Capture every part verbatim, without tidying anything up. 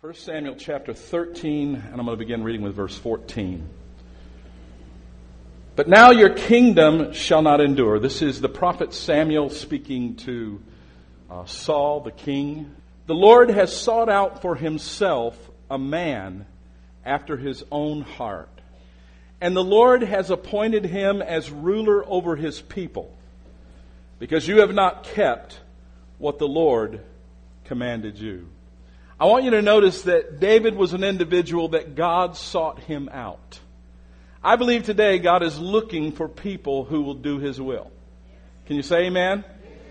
First Samuel chapter thirteen, and I'm going to begin reading with verse fourteen. But now your kingdom shall not endure. This is the prophet Samuel speaking to uh, Saul, the king. The Lord has sought out for himself a man after his own heart. And the Lord has appointed him as ruler over his people, because you have not kept what the Lord commanded you. I want you to notice that David was an individual that God sought him out. I believe today God is looking for people who will do His will. Can you say amen?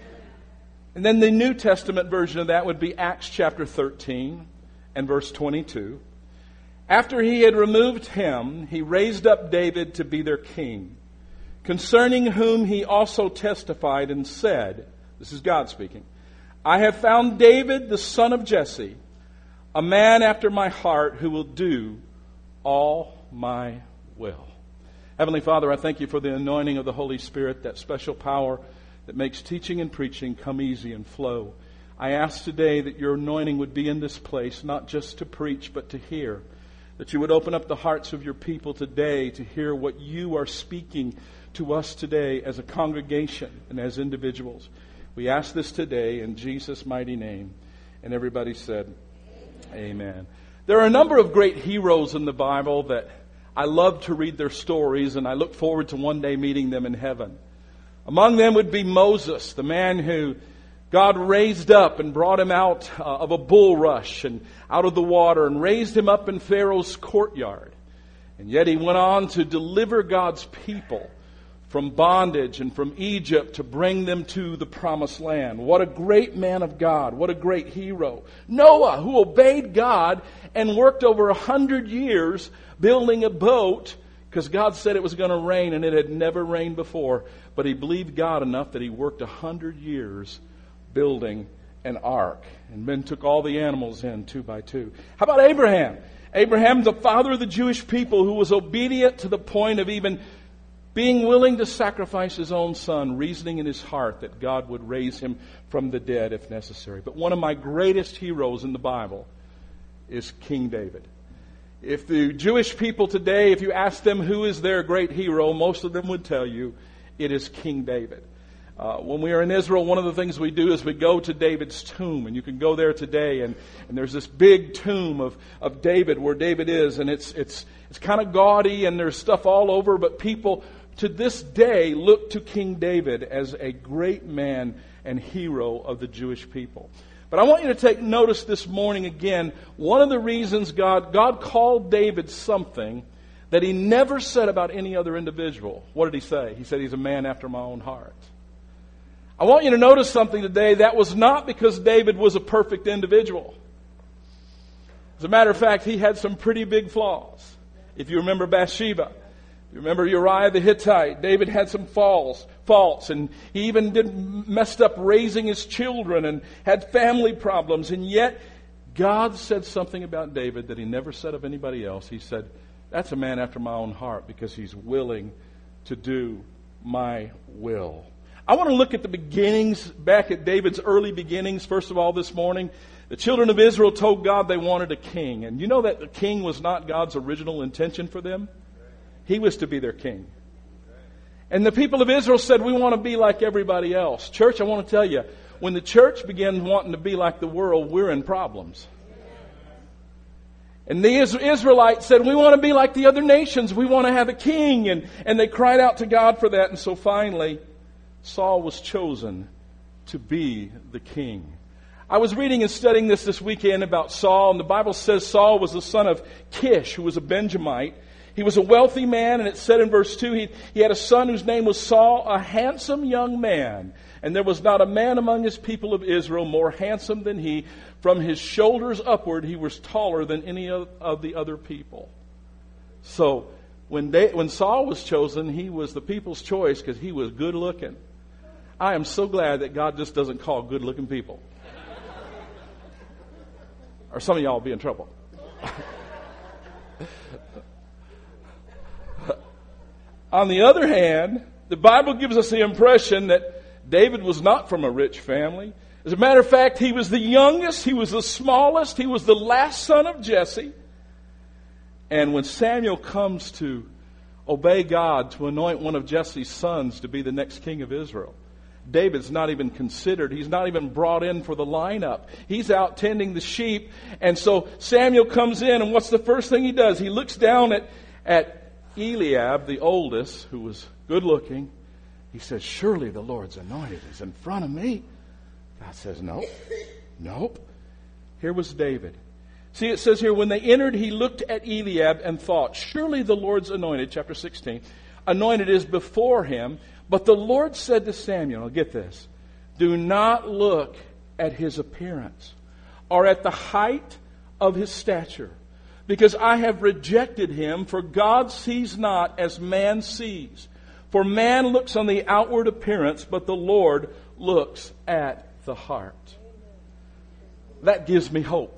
And then the New Testament version of that would be Acts chapter thirteen and verse twenty-two. After he had removed him, he raised up David to be their king, concerning whom he also testified and said, this is God speaking, I have found David the son of Jesse, a man after my heart who will do all my will. Heavenly Father, I thank you for the anointing of the Holy Spirit, that special power that makes teaching and preaching come easy and flow. I ask today that your anointing would be in this place, not just to preach, but to hear. That you would open up the hearts of your people today to hear what you are speaking to us today as a congregation and as individuals. We ask this today in Jesus' mighty name. And everybody said, Amen. There are a number of great heroes in the Bible that I love to read their stories, and I look forward to one day meeting them in heaven. Among them would be Moses, the man who God raised up and brought him out uh, of a bulrush and out of the water and raised him up in Pharaoh's courtyard. And yet he went on to deliver God's people from bondage and from Egypt to bring them to the promised land. What a great man of God. What a great hero. Noah, who obeyed God and worked over a hundred years building a boat because God said it was going to rain and it had never rained before. But he believed God enough that he worked a hundred years building an ark and then took all the animals in two by two. How about Abraham? Abraham, the father of the Jewish people, who was obedient to the point of even being willing to sacrifice his own son, reasoning in his heart that God would raise him from the dead if necessary. But one of my greatest heroes in the Bible is King David. If the Jewish people today, if you ask them who is their great hero, most of them would tell you it is King David. Uh, when we are in Israel, one of the things we do is we go to David's tomb, and you can go there today, and, and there's this big tomb of, of David where David is, and it's it's it's kind of gaudy, and there's stuff all over, but people to this day look to King David as a great man and hero of the Jewish people. But I want you to take notice this morning again, one of the reasons God God called David something that he never said about any other individual. What did he say? He said he's a man after my own heart. I want you to notice something today. That was not because David was a perfect individual. As a matter of fact, he had some pretty big flaws. If you remember Bathsheba, you remember Uriah the Hittite, David had some falls, faults, and he even did messed up raising his children and had family problems. And yet, God said something about David that he never said of anybody else. He said, that's a man after my own heart because he's willing to do my will. I want to look at the beginnings, back at David's early beginnings. First of all, this morning, the children of Israel told God they wanted a king. And you know that the king was not God's original intention for them? He was to be their king. And the people of Israel said, we want to be like everybody else. Church, I want to tell you, when the church begins wanting to be like the world, we're in problems. And the Israelites said, we want to be like the other nations. We want to have a king. And, and they cried out to God for that. And so finally, Saul was chosen to be the king. I was reading and studying this this weekend about Saul. And the Bible says Saul was the son of Kish, who was a Benjamite. He was a wealthy man, and it said in verse two, he, he had a son whose name was Saul, a handsome young man. And there was not a man among his people of Israel more handsome than he. From his shoulders upward, he was taller than any of, of the other people. So when, they, when Saul was chosen, he was the people's choice because he was good looking. I am so glad that God just doesn't call good looking people. Or some of y'all will be in trouble. On the other hand, the Bible gives us the impression that David was not from a rich family. As a matter of fact, he was the youngest, he was the smallest, he was the last son of Jesse. And when Samuel comes to obey God to anoint one of Jesse's sons to be the next king of Israel, David's not even considered. He's not even brought in for the lineup. He's out tending the sheep. And so Samuel comes in, and what's the first thing he does? He looks down at, at Eliab, the oldest, who was good looking. He says, surely the Lord's anointed is in front of me. God says, nope, nope. Here was David. See, it says here, when they entered, he looked at Eliab and thought, surely the Lord's anointed, chapter sixteen, anointed is before him. But the Lord said to Samuel, get this, do not look at his appearance or at the height of his stature, because I have rejected him, for God sees not as man sees. For man looks on the outward appearance, but the Lord looks at the heart. That gives me hope.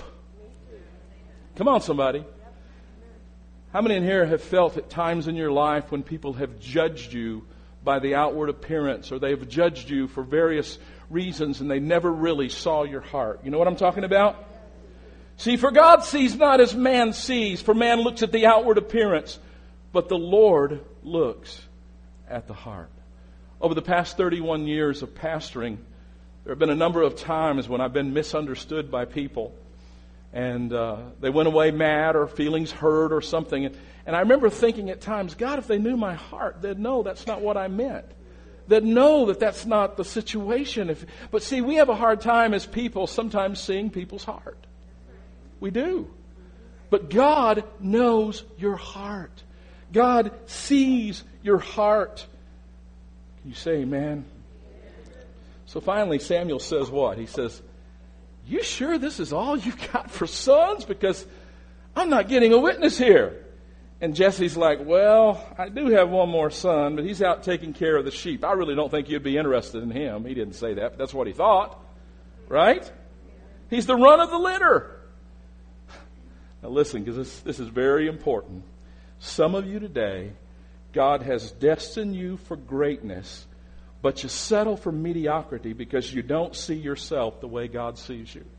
Come on, somebody. How many in here have felt at times in your life when people have judged you by the outward appearance, or they've judged you for various reasons and they never really saw your heart? You know what I'm talking about? See, for God sees not as man sees, for man looks at the outward appearance, but the Lord looks at the heart. Over the past thirty-one years of pastoring, there have been a number of times when I've been misunderstood by people. And uh, they went away mad or feelings hurt or something. And, and I remember thinking at times, God, if they knew my heart, they'd know that's not what I meant. They'd know that that's not the situation. If, but see, we have a hard time as people sometimes seeing people's heart. We do. But God knows your heart. God sees your heart. Can you say amen? So finally, Samuel says what? He says, you sure this is all you got for sons? Because I'm not getting a witness here. And Jesse's like, well, I do have one more son, but he's out taking care of the sheep. I really don't think you'd be interested in him. He didn't say that, but that's what he thought. Right? He's the run of the litter. Now listen, because this, this is very important. Some of you today, God has destined you for greatness, but you settle for mediocrity because you don't see yourself the way God sees you.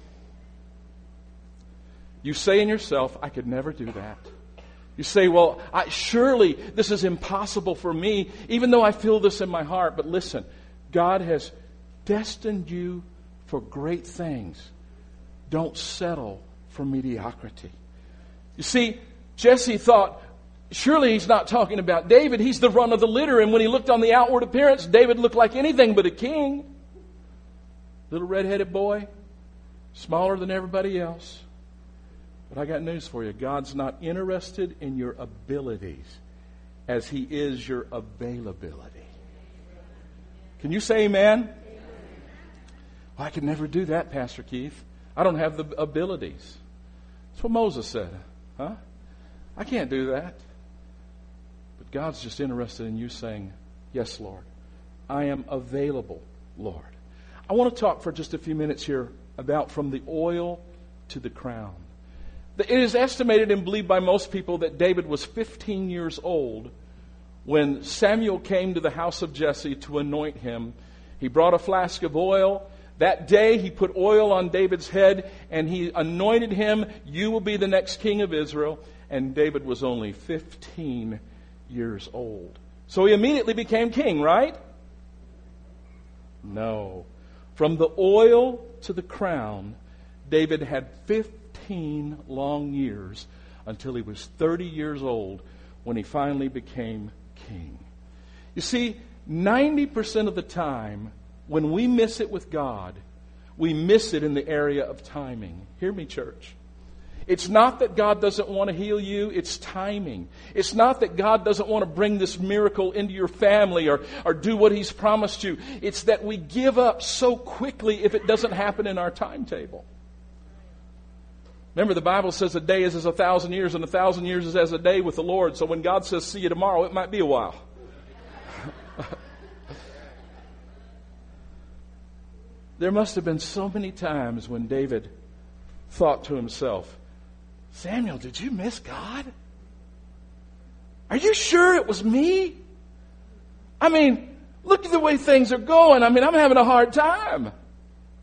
You say in yourself, I could never do that. You say, well, I, surely this is impossible for me, even though I feel this in my heart. But listen, God has destined you for great things. Don't settle for mediocrity. You see, Jesse thought, surely he's not talking about David. He's the run of the litter. And when he looked on the outward appearance, David looked like anything but a king. Little red-headed boy, smaller than everybody else. But I got news for you. God's not interested in your abilities as He is your availability. Can you say amen? Amen. Well, I could never do that, Pastor Keith. I don't have the abilities. That's what Moses said. Huh? I can't do that. But God's just interested in you saying, yes, Lord. I am available, Lord. I want to talk for just a few minutes here about from the oil to the crown. It is estimated and believed by most people that David was fifteen years old when Samuel came to the house of Jesse to anoint him. He brought a flask of oil. That day he put oil on David's head and he anointed him. You will be the next king of Israel. And David was only fifteen years old. So he immediately became king, right? No. From the oil to the crown, David had fifteen long years until he was thirty years old when he finally became king. You see, ninety percent of the time when we miss it with God, we miss it in the area of timing. Hear me, church. It's not that God doesn't want to heal you, it's timing. It's not that God doesn't want to bring this miracle into your family or, or do what He's promised you. It's that we give up so quickly if it doesn't happen in our timetable. Remember, the Bible says a day is as a thousand years, and a thousand years is as a day with the Lord. So when God says, see you tomorrow, it might be a while. There must have been so many times when David thought to himself, Samuel, did you miss God? Are you sure it was me? I mean, look at the way things are going. I mean, I'm having a hard time.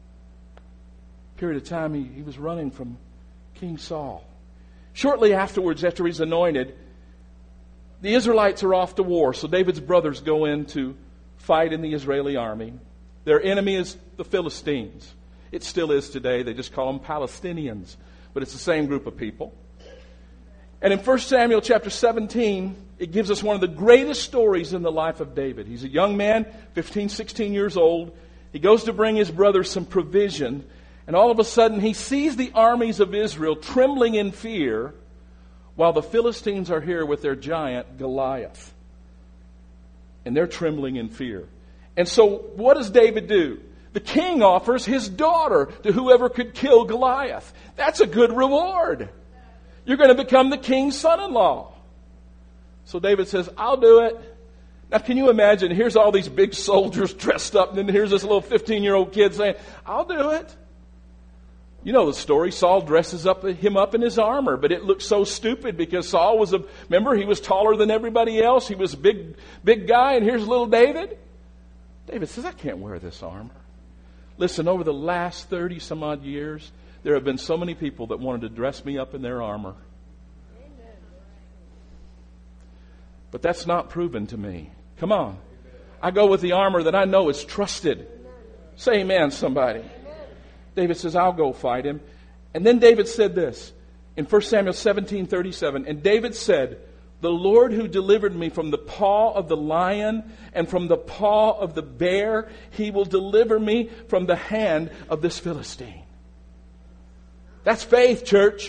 period of time he, he was running from King Saul. Shortly afterwards, after he's anointed, the Israelites are off to war. So David's brothers go in to fight in the Israeli army. Their enemy is the Philistines. It still is today. They just call them Palestinians. But it's the same group of people. And in First Samuel chapter seventeen, it gives us one of the greatest stories in the life of David. He's a young man, fifteen, sixteen years old. He goes to bring his brothers some provision. And all of a sudden, he sees the armies of Israel trembling in fear while the Philistines are here with their giant Goliath. And they're trembling in fear. And so what does David do? The king offers his daughter to whoever could kill Goliath. That's a good reward. You're going to become the king's son-in-law. So David says, I'll do it. Now can you imagine, here's all these big soldiers dressed up, and then here's this little fifteen-year-old kid saying, I'll do it. You know the story. Saul dresses up him up in his armor, but it looks so stupid because Saul was a, remember, he was taller than everybody else. He was a big, big guy, and here's little David. David says, I can't wear this armor. Listen, over the last thirty some odd years, there have been so many people that wanted to dress me up in their armor. But that's not proven to me. Come on. I go with the armor that I know is trusted. Say amen, somebody. David says, I'll go fight him. And then David said this in First Samuel seventeen thirty-seven. And David said, the Lord who delivered me from the paw of the lion and from the paw of the bear, he will deliver me from the hand of this Philistine. That's faith, church.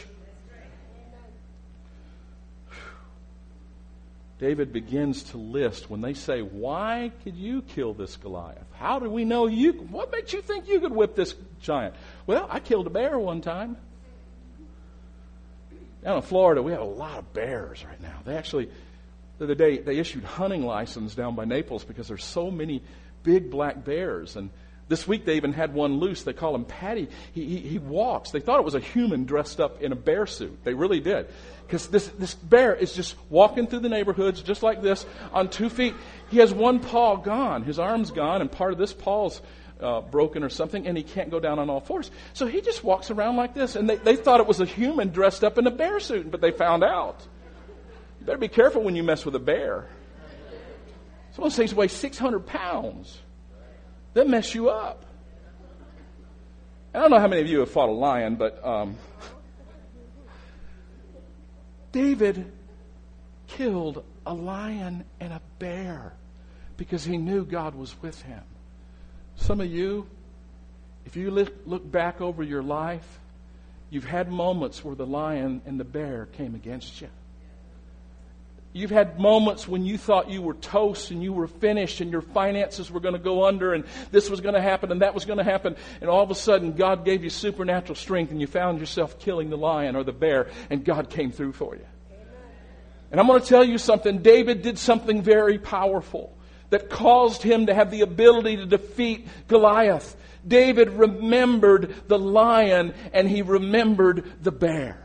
David begins to list when they say, why could you kill this Goliath? How do we know you? What makes you think you could whip this giant? Well, I killed a bear one time. Down in Florida, we have a lot of bears right now. They actually, the other day, they issued hunting license down by Naples because there's so many big black bears. And this week they even had one loose. They call him Patty. He, he, he walks. They thought it was a human dressed up in a bear suit. They really did. Because this, this bear is just walking through the neighborhoods just like this on two feet. He has one paw gone. His arm's gone and part of this paw's uh, broken or something, and he can't go down on all fours. So he just walks around like this. And they, they thought it was a human dressed up in a bear suit, but they found out. You better be careful when you mess with a bear. Some of those things weigh six hundred pounds. They'll mess you up. I don't know how many of you have fought a lion, but um, David killed a lion and a bear because he knew God was with him. Some of you, if you look, look back over your life, you've had moments where the lion and the bear came against you. You've had moments when you thought you were toast and you were finished and your finances were going to go under and this was going to happen and that was going to happen. And all of a sudden, God gave you supernatural strength and you found yourself killing the lion or the bear and God came through for you. Amen. And I'm going to tell you something. David did something very powerful that caused him to have the ability to defeat Goliath. David remembered the lion and he remembered the bear.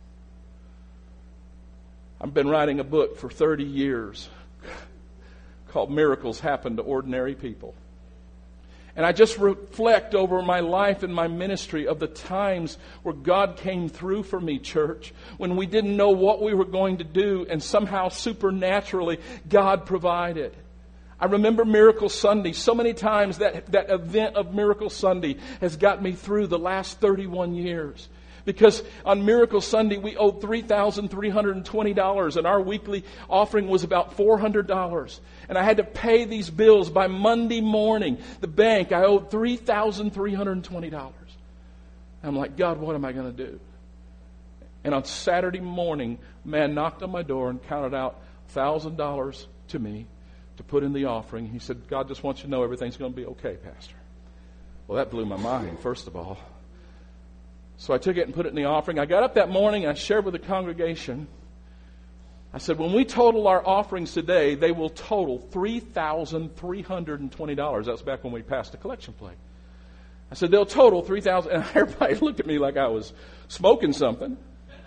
I've been writing a book for thirty years called Miracles Happen to Ordinary People. And I just reflect over my life and my ministry of the times where God came through for me, church, when we didn't know what we were going to do and somehow supernaturally God provided. I remember Miracle Sunday. So many times that, that event of Miracle Sunday has got me through the last thirty-one years. Because on Miracle Sunday, we owed three thousand three hundred twenty dollars, and our weekly offering was about four hundred dollars. And I had to pay these bills by Monday morning. The bank, I owed three thousand three hundred twenty dollars. I'm like, God, what am I going to do? And on Saturday morning, a man knocked on my door and counted out one thousand dollars to me to put in the offering. He said, God just wants you to know everything's going to be okay, Pastor. Well, that blew my mind, first of all. So I took it and put it in the offering. I got up that morning and I shared with the congregation. I said, when we total our offerings today, they will total three thousand three hundred twenty dollars. That was back when we passed the collection plate. I said, they'll total three thousand dollars. And everybody looked at me like I was smoking something.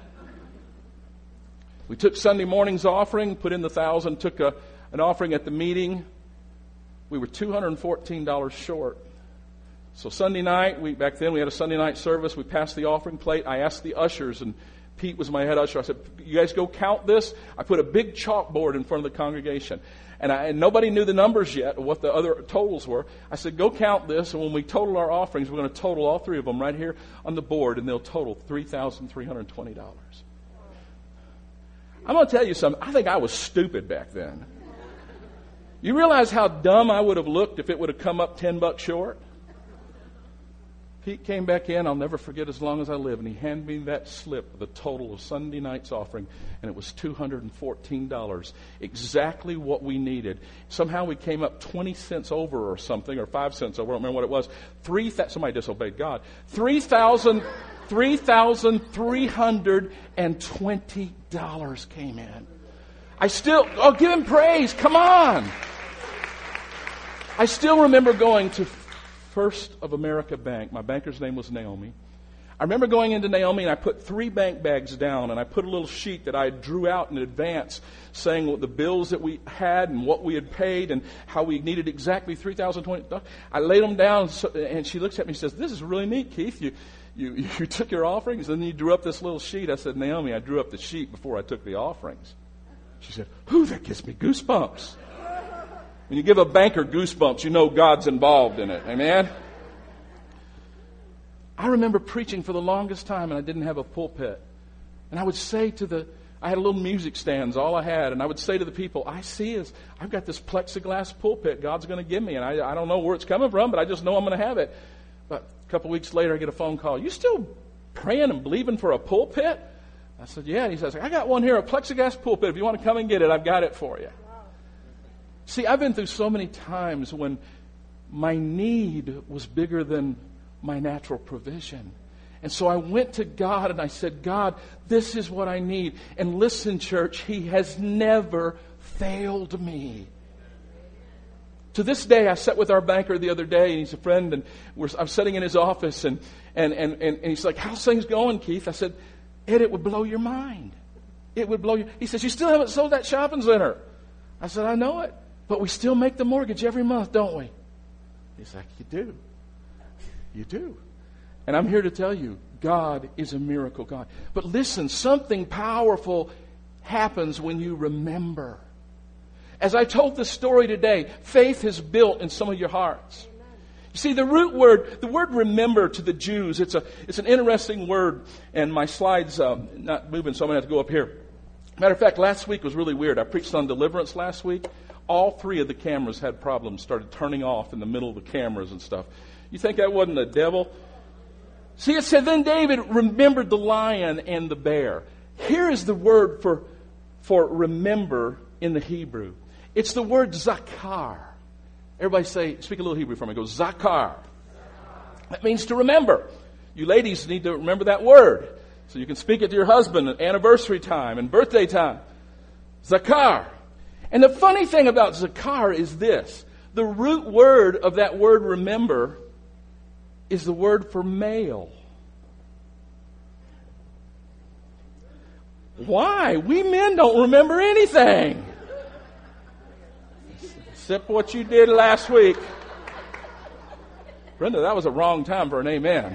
We took Sunday morning's offering, put in the one thousand dollars, took a, an offering at the meeting. We were two hundred fourteen dollars short. So Sunday night, we back then we had a Sunday night service. We passed the offering plate. I asked the ushers, and Pete was my head usher. I said, you guys go count this. I put a big chalkboard in front of the congregation. And, I, and nobody knew the numbers yet, or what the other totals were. I said, go count this, and when we total our offerings, we're going to total all three of them right here on the board, and they'll total three thousand three hundred twenty dollars. I'm going to tell you something. I think I was stupid back then. You realize how dumb I would have looked if it would have come up ten bucks short? Pete came back in, I'll never forget as long as I live, and he handed me that slip, the total of Sunday night's offering, and it was two hundred fourteen dollars, exactly what we needed. Somehow we came up twenty cents over or something, or five cents over, I don't remember what it was. Three th- somebody disobeyed God. three thousand three thousand three hundred twenty dollars came in. I still, oh, give him praise, come on. I still remember going to First of America Bank. My banker's name was Naomi. I remember going into Naomi and I put three bank bags down and I put a little sheet that I drew out in advance saying what the bills that we had and what we had paid and how we needed exactly three thousand twenty dollars. I laid them down and she looks at me and says, this is really neat, Keith. You, you, you took your offerings and then you drew up this little sheet. I said, Naomi, I drew up the sheet before I took the offerings. She said, ooh, that gives me goosebumps. When you give a banker goosebumps, you know God's involved in it. Amen? I remember preaching for the longest time and I didn't have a pulpit. And I would say to the, I had a little music stands, all I had. And I would say to the people, I see is, I've got this plexiglass pulpit God's going to give me. And I, I don't know where it's coming from, but I just know I'm going to have it. But a couple weeks later, I get a phone call. You still praying and believing for a pulpit? I said, yeah. And he says, I got one here, a plexiglass pulpit. If you want to come and get it, I've got it for you. See, I've been through so many times when my need was bigger than my natural provision. And so I went to God and I said, God, this is what I need. And listen, church, He has never failed me. To this day, I sat with our banker the other day, and he's a friend, and we're, I'm sitting in his office, and, and, and, and, and he's like, how's things going, Keith? I said, Ed, it would blow your mind. It would blow your... He says, you still haven't sold that shopping center. I said, I know it. But we still make the mortgage every month, don't we? He's like, you do. You do. And I'm here to tell you, God is a miracle God. But listen, something powerful happens when you remember. As I told this story today, faith is built in some of your hearts. You see, the root word, the word remember to the Jews, it's a it's an interesting word. And my slide's um, not moving, so I'm going to have to go up here. Matter of fact, last week was really weird. I preached on deliverance last week. All three of the cameras had problems, started turning off in the middle of the cameras and stuff. You think that wasn't the devil? See, it said, then David remembered the lion and the bear. Here is the word for, for remember in the Hebrew. It's the word zakar. Everybody say, speak a little Hebrew for me. Go, zakar. That means to remember. You ladies need to remember that word. So you can speak it to your husband at anniversary time and birthday time. Zakar. And the funny thing about zakar is this. The root word of that word remember is the word for male. Why? We men don't remember anything. Except what you did last week. Brenda, that was a wrong time for an amen.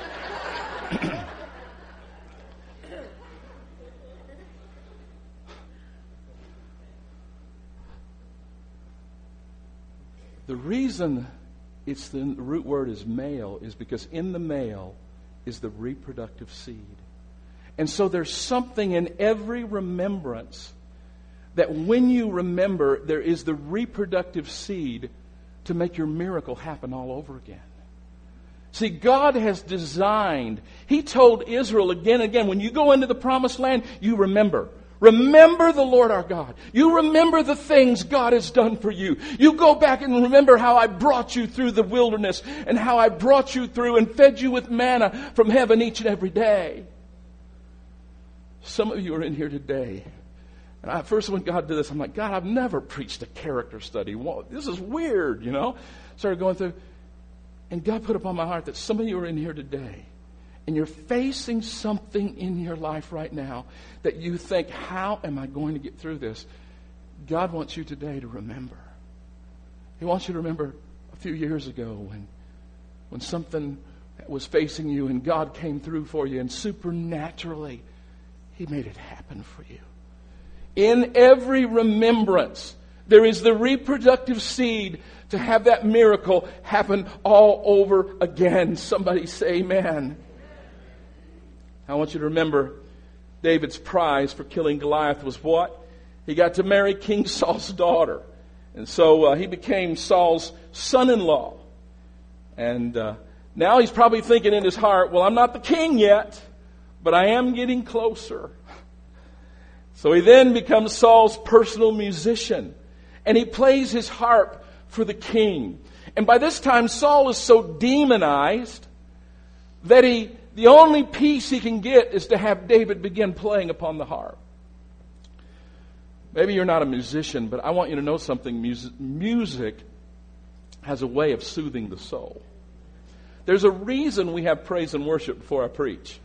The reason it's the root word is male is because in the male is the reproductive seed. And so there's something in every remembrance that when you remember, there is the reproductive seed to make your miracle happen all over again. See, God has designed, He told Israel again and again, when you go into the promised land, you remember. Remember the Lord our God. You remember the things God has done for you. You go back and remember how I brought you through the wilderness and how I brought you through and fed you with manna from heaven each and every day. Some of you are in here today. And I, first when God did this, I'm like, God, I've never preached a character study. Well, this is weird, you know. Started going through. And God put upon my heart that some of you are in here today. And you're facing something in your life right now that you think, how am I going to get through this? God wants you today to remember. He wants you to remember a few years ago when when something was facing you and God came through for you and supernaturally He made it happen for you. In every remembrance, there is the reproductive seed to have that miracle happen all over again. Somebody say amen. I want you to remember David's prize for killing Goliath was what? He got to marry King Saul's daughter. And so uh, he became Saul's son-in-law. And uh, now he's probably thinking in his heart, well, I'm not the king yet, but I am getting closer. So he then becomes Saul's personal musician. And he plays his harp for the king. And by this time, Saul is so demonized that he, the only peace he can get is to have David begin playing upon the harp. Maybe you're not a musician, but I want you to know something. Music, music has a way of soothing the soul. There's a reason we have praise and worship before I preach.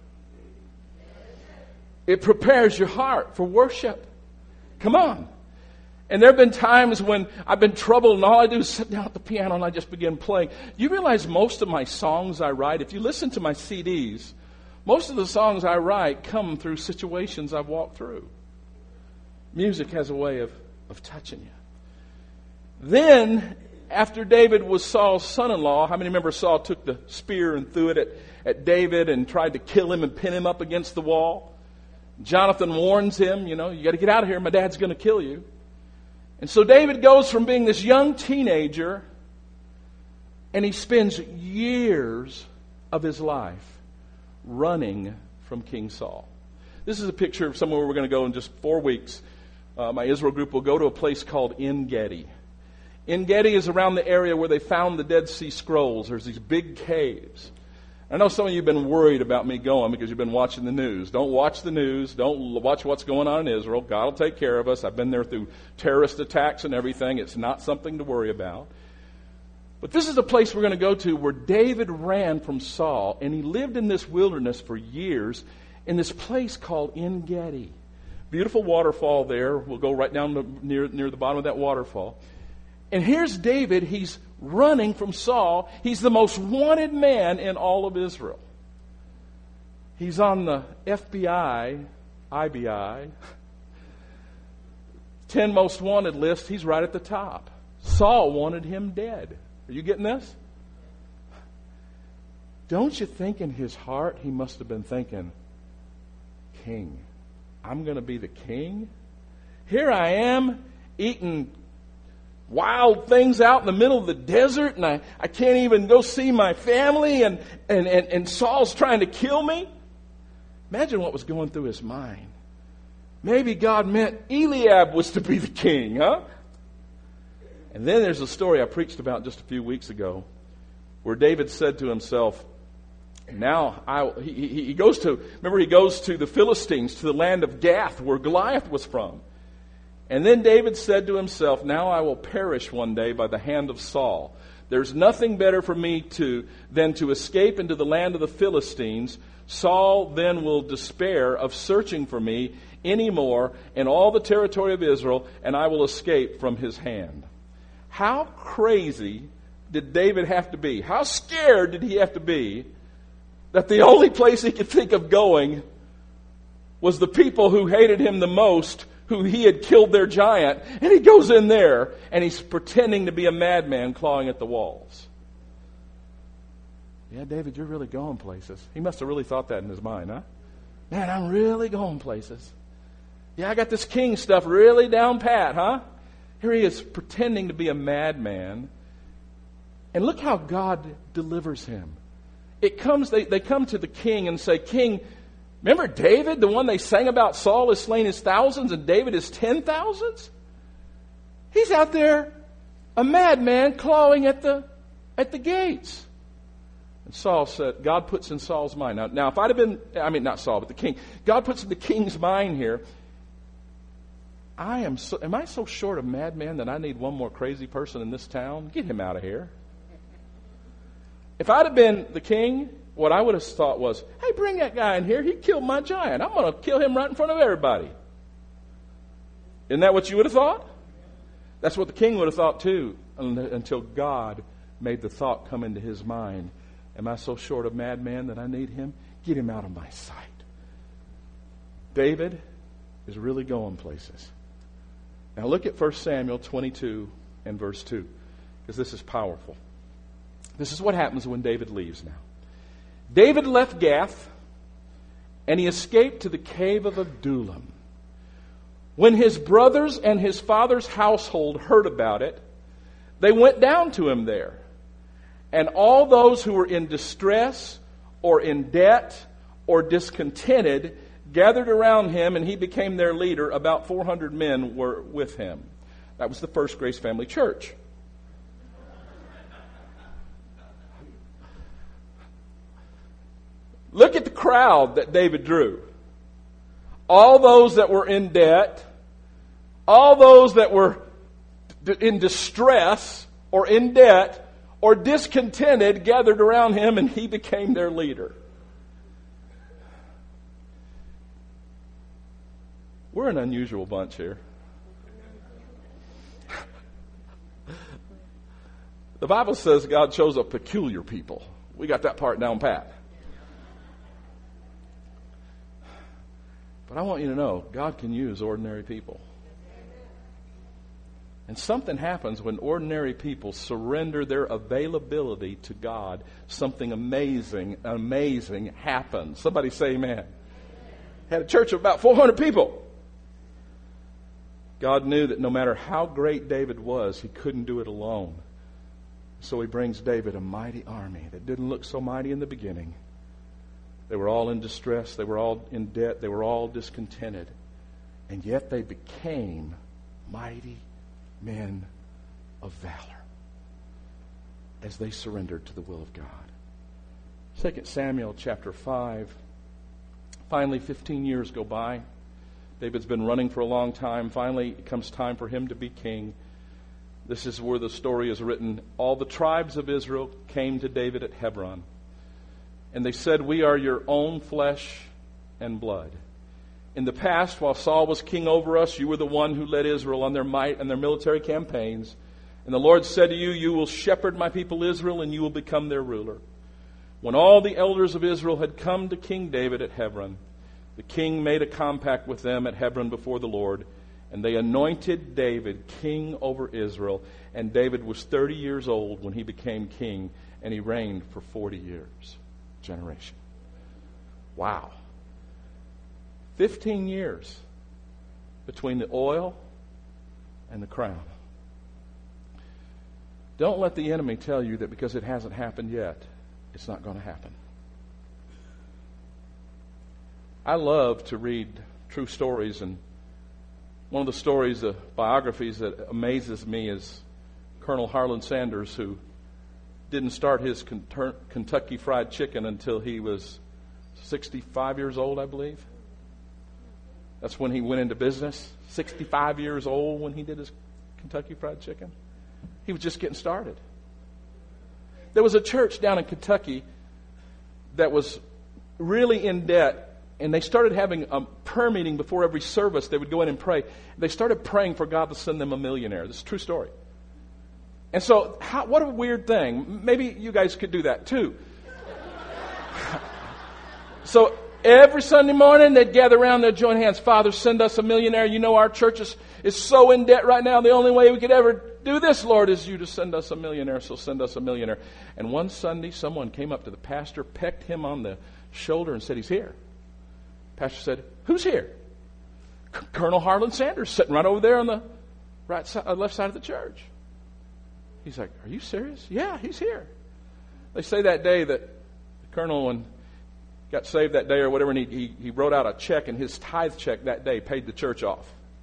It prepares your heart for worship. Come on. And there have been times when I've been troubled and all I do is sit down at the piano and I just begin playing. You realize most of my songs I write, if you listen to my C Ds, most of the songs I write come through situations I've walked through. Music has a way of, of touching you. Then, after David was Saul's son-in-law, how many remember Saul took the spear and threw it at, at David and tried to kill him and pin him up against the wall? Jonathan warns him, you know, you got to get out of here, my dad's going to kill you. And so David goes from being this young teenager, and he spends years of his life running from King Saul. This is a picture of somewhere we're going to go in just four weeks. Uh, my Israel group will go to a place called En-Gedi. En-Gedi is around the area where they found the Dead Sea Scrolls. There's these big caves. I know some of you have been worried about me going because you've been watching the news. Don't watch the news. Don't watch what's going on in Israel. God will take care of us. I've been there through terrorist attacks and everything. It's not something to worry about. But this is a place we're going to go to where David ran from Saul, and he lived in this wilderness for years in this place called En-Gedi. Beautiful waterfall there. We'll go right down to near, near the bottom of that waterfall. And here's David. He's running from Saul. He's the most wanted man in all of Israel. He's on the F B I, I B I, ten most wanted list. He's right at the top. Saul wanted him dead. Are you getting this? Don't you think in his heart he must have been thinking, king, I'm going to be the king? Here I am eating wild things out in the middle of the desert, and I, I can't even go see my family, and, and, and, and Saul's trying to kill me. Imagine what was going through his mind. Maybe God meant Eliab was to be the king, huh? And then there's a story I preached about just a few weeks ago where David said to himself, now, I, he, he goes to, remember he goes to the Philistines, to the land of Gath, where Goliath was from. And then David said to himself, now I will perish one day by the hand of Saul. There's nothing better for me to than to escape into the land of the Philistines. Saul then will despair of searching for me anymore in all the territory of Israel, and I will escape from his hand. How crazy did David have to be? How scared did he have to be that the only place he could think of going was the people who hated him the most, who he had killed their giant, and he goes in there and he's pretending to be a madman clawing at the walls. Yeah, David, you're really going places. He must have really thought that in his mind, huh? Man, I'm really going places. Yeah, I got this king stuff really down pat, huh? Here he is pretending to be a madman. And look how God delivers him. It comes, they, they come to the king and say, King, remember David, the one they sang about? Saul has slain his thousands and David his ten thousands? He's out there, a madman clawing at the at the gates. And Saul said, God puts in Saul's mind. Now, now if I'd have been, I mean not Saul, but the king. God puts in the king's mind here. I am so, am I so short of madman that I need one more crazy person in this town? Get him out of here. If I'd have been the king, what I would have thought was, hey, bring that guy in here. He killed my giant. I'm going to kill him right in front of everybody. Isn't that what you would have thought? That's what the king would have thought too, until God made the thought come into his mind, am I so short of madman that I need him? Get him out of my sight. David is really going places. Now look at First Samuel twenty-two and verse two, because this is powerful. This is what happens when David leaves now. David left Gath, and he escaped to the cave of Adullam. When his brothers and his father's household heard about it, they went down to him there. And all those who were in distress or in debt or discontented gathered around him, and he became their leader. About four hundred men were with him. That was the First Grace Family Church. Look at the crowd that David drew. All those that were in debt, all those that were in distress or in debt or discontented gathered around him, and he became their leader. We're an unusual bunch here. The Bible says God chose a peculiar people. We got that part down pat. But I want you to know, God can use ordinary people. And something happens when ordinary people surrender their availability to God. Something amazing, amazing happens. Somebody say amen. Had a church of about four hundred people. God knew that no matter how great David was, he couldn't do it alone. So he brings David a mighty army that didn't look so mighty in the beginning. They were all in distress. They were all in debt. They were all discontented. And yet they became mighty men of valor as they surrendered to the will of God. Second Samuel chapter five. Finally, fifteen years go by. David's been running for a long time. Finally, it comes time for him to be king. This is where the story is written. All the tribes of Israel came to David at Hebron. And they said, we are your own flesh and blood. In the past, while Saul was king over us, you were the one who led Israel on their might and their military campaigns. And the Lord said to you, you will shepherd my people Israel, and you will become their ruler. When all the elders of Israel had come to King David at Hebron, the king made a compact with them at Hebron before the Lord, and they anointed David king over Israel. And David was thirty years old when he became king, and he reigned for forty years. Generation. Wow. Fifteen years between the oil and the crown. Don't let the enemy tell you that because it hasn't happened yet, it's not going to happen. I love to read true stories, and one of the stories, the biographies that amazes me is Colonel Harlan Sanders, who didn't start his Kentucky Fried Chicken until he was sixty-five years old, I believe. That's when he went into business. sixty-five years old when he did his Kentucky Fried Chicken. He was just getting started. There was a church down in Kentucky that was really in debt, and they started having a prayer meeting before every service. They would go in and pray. They started praying for God to send them a millionaire. This is a true story. And so, how, what a weird thing. Maybe you guys could do that too. So, every Sunday morning, they'd gather around, they'd join hands. Father, send us a millionaire. You know our church is, is so in debt right now. The only way we could ever do this, Lord, is you to send us a millionaire. So send us a millionaire. And one Sunday, someone came up to the pastor, pecked him on the shoulder and said, he's here. Pastor said, who's here? C- Colonel Harlan Sanders, sitting right over there on the right side, uh, left side of the church. He's like, are you serious? Yeah, he's here. They say that day that the colonel and got saved that day or whatever, and he, he, he wrote out a check, and his tithe check that day paid the church off.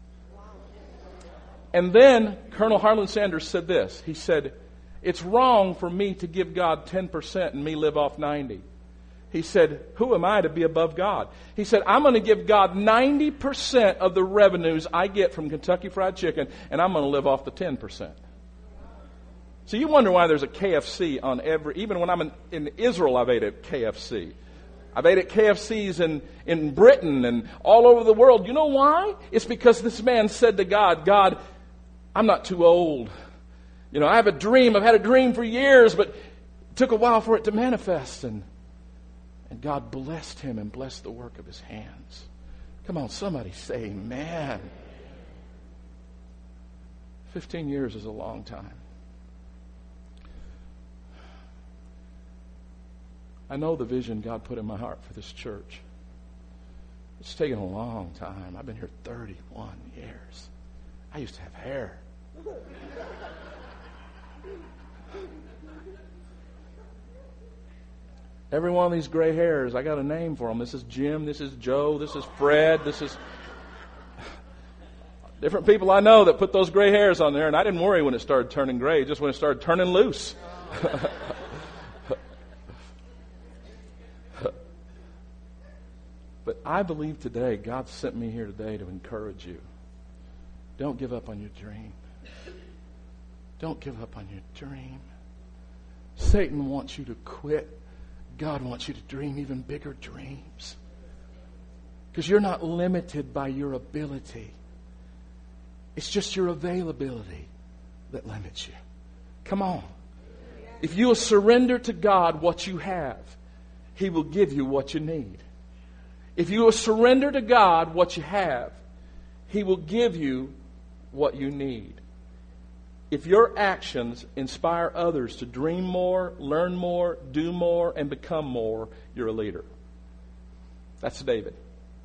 And then Colonel Harlan Sanders said this. He said, it's wrong for me to give God ten percent and me live off ninety. He said, who am I to be above God? He said, I'm going to give God ninety percent of the revenues I get from Kentucky Fried Chicken, and I'm going to live off the ten percent. So you wonder why there's a K F C on every, even when I'm in, in Israel, I've ate at K F C. I've ate at K F Cs in, in Britain and all over the world. You know why? It's because this man said to God, God, I'm not too old. You know, I have a dream. I've had a dream for years, but it took a while for it to manifest. And, and God blessed him and blessed the work of his hands. Come on, somebody say amen. Fifteen years is a long time. I know the vision God put in my heart for this church. It's taken a long time. I've been here thirty-one years. I used to have hair. Every one of these gray hairs, I got a name for them. This is Jim, this is Joe, this is Fred, this is... Different people I know that put those gray hairs on there, and I didn't worry when it started turning gray, just when it started turning loose. But I believe today, God sent me here today to encourage you. Don't give up on your dream. Don't give up on your dream. Satan wants you to quit. God wants you to dream even bigger dreams. Because you're not limited by your ability. It's just your availability that limits you. Come on. If you will surrender to God what you have, He will give you what you need. If you will surrender to God what you have, He will give you what you need. If your actions inspire others to dream more, learn more, do more, and become more, you're a leader. That's David.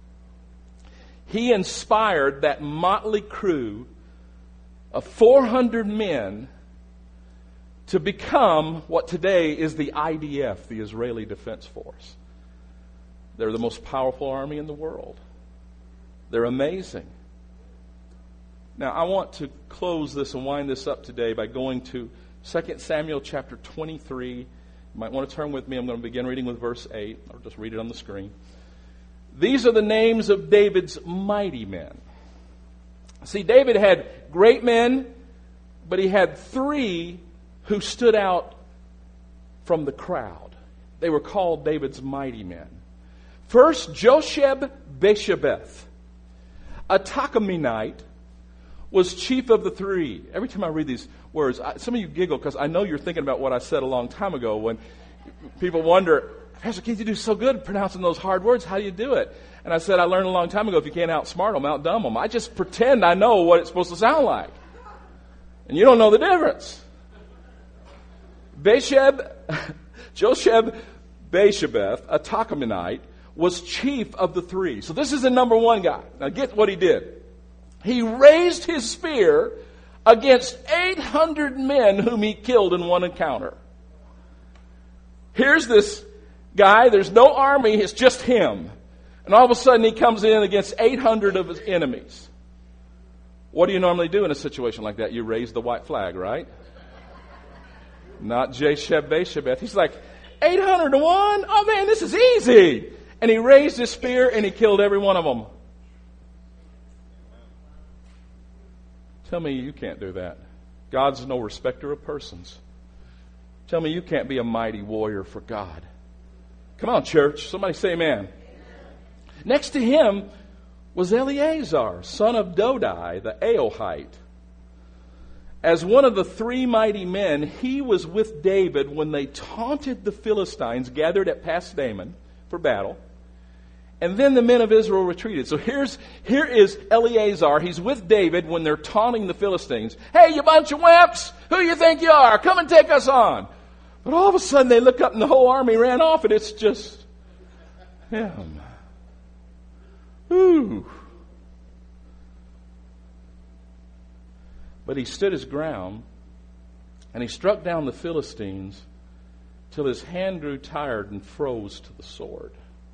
He inspired that motley crew of four hundred men to become what today is the I D F, the Israeli Defense Force. They're the most powerful army in the world. They're amazing. Now, I want to close this and wind this up today by going to Second Samuel chapter twenty-three. You might want to turn with me. I'm going to begin reading with verse eight, or just read it on the screen. These are the names of David's mighty men. See, David had great men, but he had three who stood out from the crowd. They were called David's mighty men. First, Josheb-Basshebeth, a Tahkemonite, was chief of the three. Every time I read these words, I, some of you giggle because I know you're thinking about what I said a long time ago when people wonder, Pastor Keith, you do so good pronouncing those hard words. How do you do it? And I said, I learned a long time ago, if you can't outsmart them, outdumb them. I just pretend I know what it's supposed to sound like. And you don't know the difference. Basheb, Josheb-Basshebeth, a Tahkemonite, was chief of the three. So this is the number one guy. Now get what he did. He raised his spear against eight hundred men whom he killed in one encounter. Here's this guy. There's no army. It's just him. And all of a sudden he comes in against eight hundred of his enemies. What do you normally do in a situation like that? You raise the white flag, right? Not Josheb-Basshebeth. He's like, eight hundred to one? Oh man, this is easy. And he raised his spear and he killed every one of them. Tell me you can't do that. God's no respecter of persons. Tell me you can't be a mighty warrior for God. Come on, church. Somebody say amen. Amen. Next to him was Eleazar, son of Dodai, the Ahohite. As one of the three mighty men, he was with David when they taunted the Philistines gathered at Pasdammim for battle. And then the men of Israel retreated. So here's here is Eleazar. He's with David when they're taunting the Philistines. Hey, you bunch of wimps! Who you think you are? Come and take us on. But all of a sudden they look up and the whole army ran off and it's just him. Ooh. But he stood his ground and he struck down the Philistines till his hand grew tired and froze to the sword.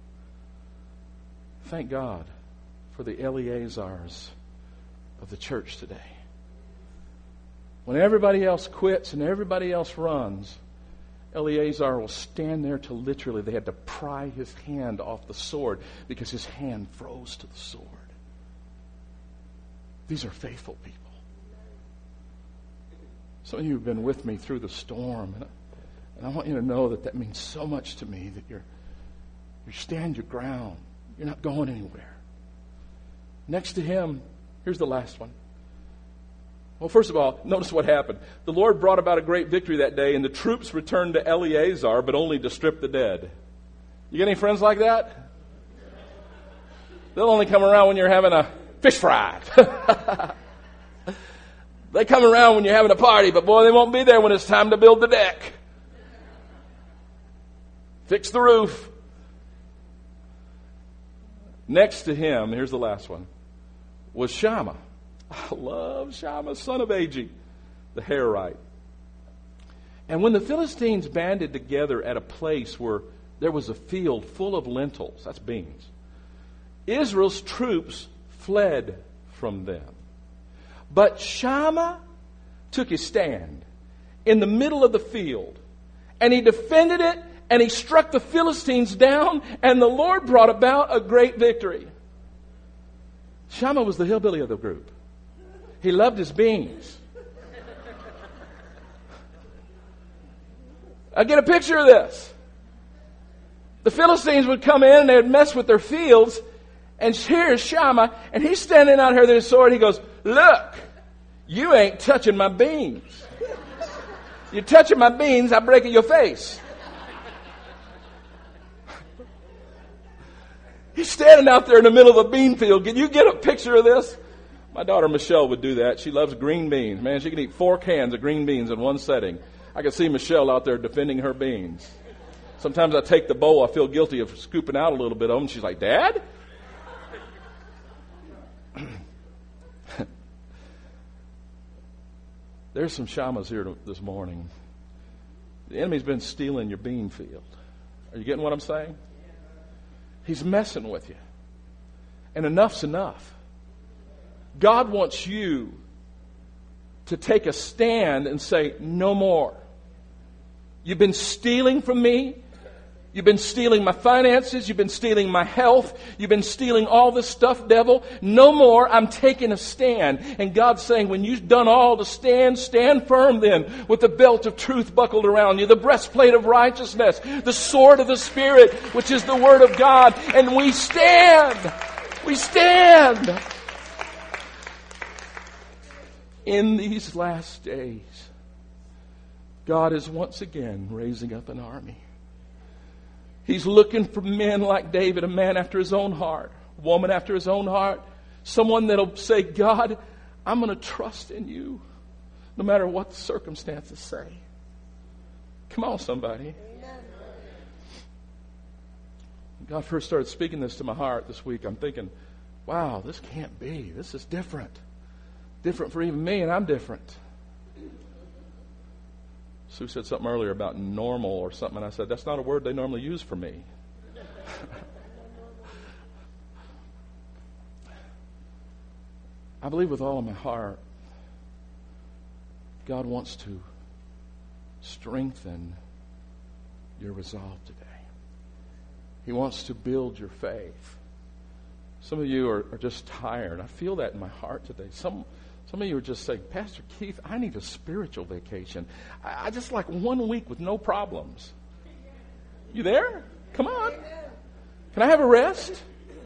Thank God for the Eleazars of the church today. When everybody else quits and everybody else runs, Eleazar will stand there till literally they had to pry his hand off the sword because his hand froze to the sword. These are faithful people. Some of you have been with me through the storm, and I want you to know that that means so much to me, that you're you stand your ground. You're not going anywhere. Next to him, here's the last one. Well, first of all, notice what happened. The Lord brought about a great victory that day, and the troops returned to Eleazar, but only to strip the dead. You got any friends like that? They'll only come around when you're having a fish fry. They come around when you're having a party, but boy, they won't be there when it's time to build the deck. Fix the roof. Next to him, here's the last one, was Shammah. I love Shammah, son of Agi, the Hararite. And when the Philistines banded together at a place where there was a field full of lentils, that's beans, Israel's troops fled from them. But Shammah took his stand in the middle of the field, and he defended it, and he struck the Philistines down, and the Lord brought about a great victory. Shammah was the hillbilly of the group. He loved his beans. I get a picture of this. The Philistines would come in and they would mess with their fields, and here's Shammah, and he's standing out here with his sword. He goes, "Look, you ain't touching my beans. You're touching my beans, I break your face." He's standing out there in the middle of a bean field. Can you get a picture of this? My daughter Michelle would do that. She loves green beans. Man, she can eat four cans of green beans in one setting. I can see Michelle out there defending her beans. Sometimes I take the bowl. I feel guilty of scooping out a little bit of them. She's like, "Dad?" There's some Shammahs here this morning. The enemy's been stealing your bean field. Are you getting what I'm saying? He's messing with you. And enough's enough. God wants you to take a stand and say, "No more. You've been stealing from me. You've been stealing my finances. You've been stealing my health. You've been stealing all this stuff, devil. No more. I'm taking a stand." And God's saying, when you've done all to stand, stand firm then with the belt of truth buckled around you, the breastplate of righteousness, the sword of the Spirit, which is the Word of God. And we stand. We stand. In these last days, God is once again raising up an army. He's looking for men like David, a man after his own heart, a woman after his own heart, someone that'll say, "God, I'm going to trust in you no matter what the circumstances say." Come on, somebody. Amen. God first started speaking this to my heart this week. I'm thinking, wow, this can't be. This is different. Different for even me, and I'm different. Sue said something earlier about normal or something, and I said, that's not a word they normally use for me. I believe with all of my heart, God wants to strengthen your resolve today. He wants to build your faith. Some of you are, are just tired. I feel that in my heart today. Some Some of you are just saying, "Pastor Keith, I need a spiritual vacation. I, I just like one week with no problems." You there? Come on. Can I have a rest?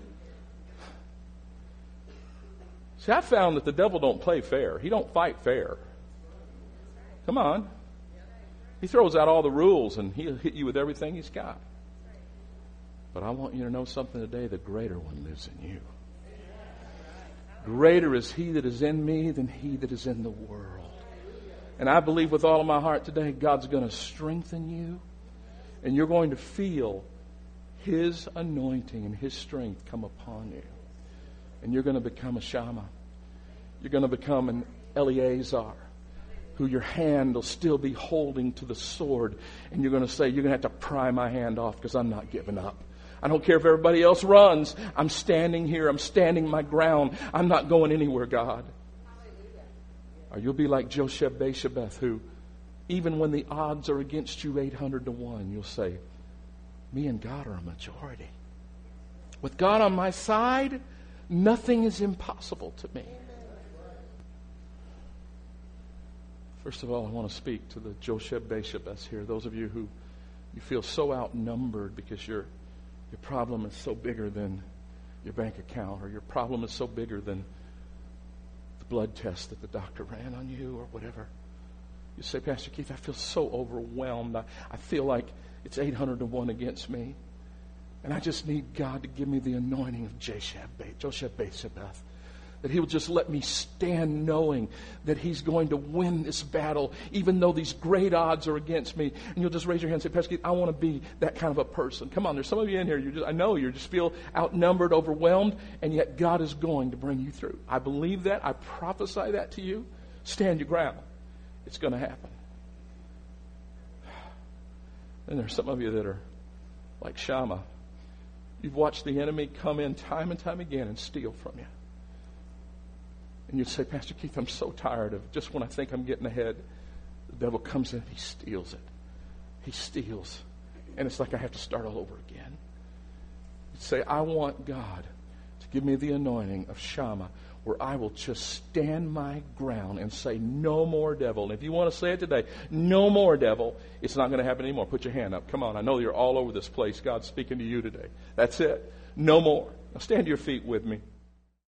See, I found that the devil don't play fair. He don't fight fair. Come on. He throws out all the rules and he'll hit you with everything he's got. But I want you to know something today. The greater one lives in you. Greater is he that is in me than he that is in the world. And I believe with all of my heart today, God's going to strengthen you. And you're going to feel his anointing and his strength come upon you. And you're going to become a Shammah. You're going to become an Eleazar, who your hand will still be holding to the sword. And you're going to say, "You're going to have to pry my hand off because I'm not giving up. I don't care if everybody else runs. I'm standing here. I'm standing my ground. I'm not going anywhere, God." Or you'll be like Josheb-Basshebeth, who, even when the odds are against you eight hundred to one, you'll say, "Me and God are a majority. With God on my side, nothing is impossible to me." First of all, I want to speak to the Josheb-Basshebeths here. Those of you who you feel so outnumbered because you're Your problem is so bigger than your bank account, or your problem is so bigger than the blood test that the doctor ran on you or whatever. You say, Pastor Keith, I feel so overwhelmed. I, I feel like it's eight hundred to one against me. And I just need God to give me the anointing of Josheb-Basebeth. That He will just let me stand knowing that He's going to win this battle, even though these great odds are against me. And you'll just raise your hand and say, Pastor Keith, I want to be that kind of a person. Come on, there's some of you in here, you just, I know you just feel outnumbered, overwhelmed, and yet God is going to bring you through. I believe that. I prophesy that to you. Stand your ground. It's going to happen. And there's some of you that are like Shammah. You've watched the enemy come in time and time again and steal from you. And you'd say, Pastor Keith, I'm so tired of just when I think I'm getting ahead, the devil comes in and he steals it. He steals. And it's like I have to start all over again. You'd say, I want God to give me the anointing of Shammah, where I will just stand my ground and say, no more devil. And if you want to say it today, no more devil, it's not going to happen anymore. Put your hand up. Come on. I know you're all over this place. God's speaking to you today. That's it. No more. Now stand to your feet with me.